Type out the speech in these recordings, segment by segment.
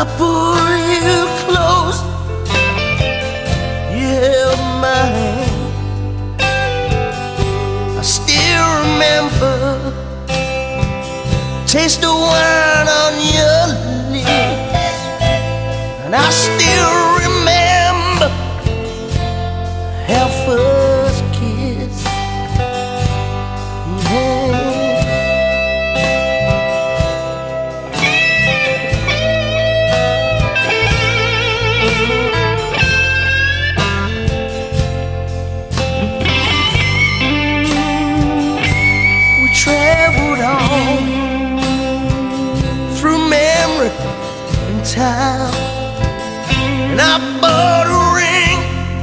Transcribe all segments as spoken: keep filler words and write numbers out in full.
I pull you close, you held my hand. I still remember taste the wine on your lips, and I still remember our first kiss. Yeah. Traveled on through memory and time, and I bought a ring.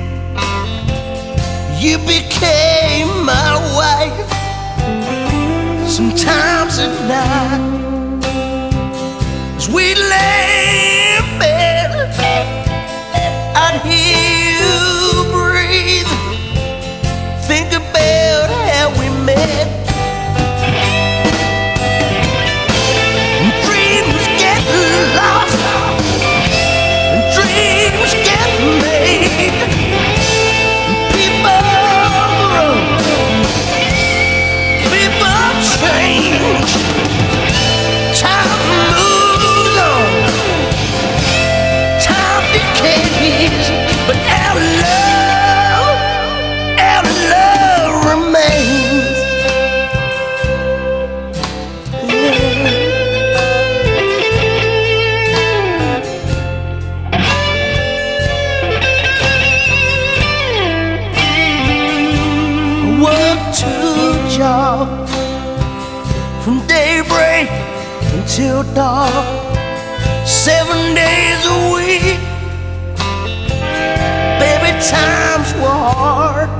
You became my wife. Sometimes at night, as we lay in bed, I'd hear you breathe. Think about how we met. But our love, our love remains. Yeah. I work two jobs from daybreak until dark, seven days a week. Times were hard,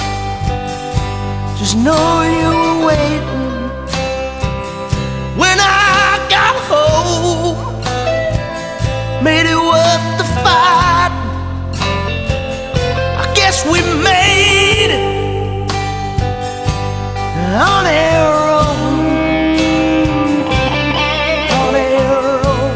just knowing you were waiting. When I got home, made it worth the fight. I guess we made it on our own, on our own.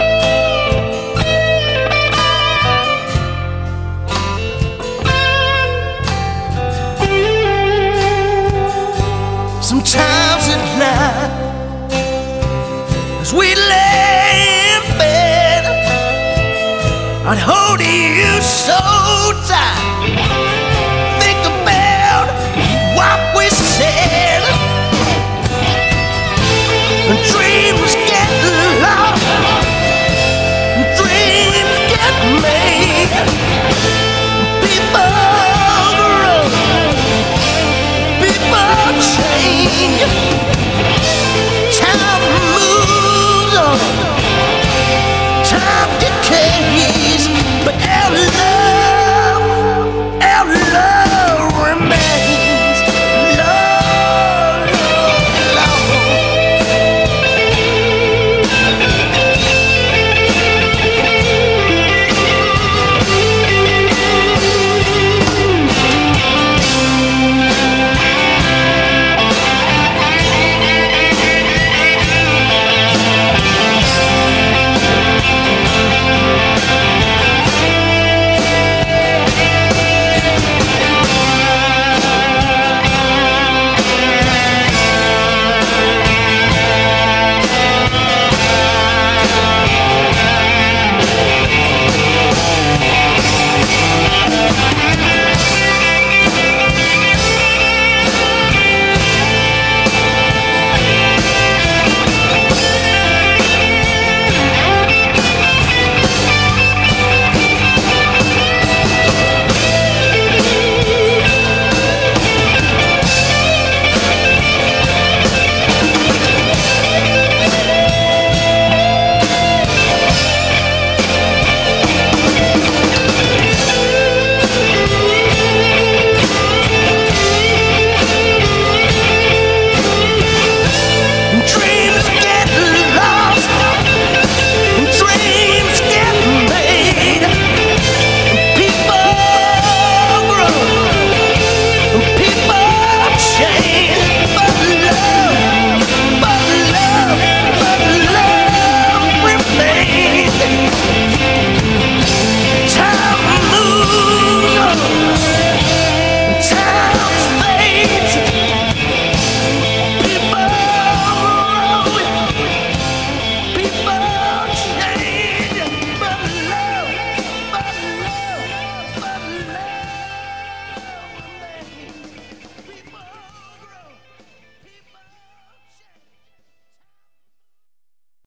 Sometimes at night, as we lay in bed, I'd hold you so tight.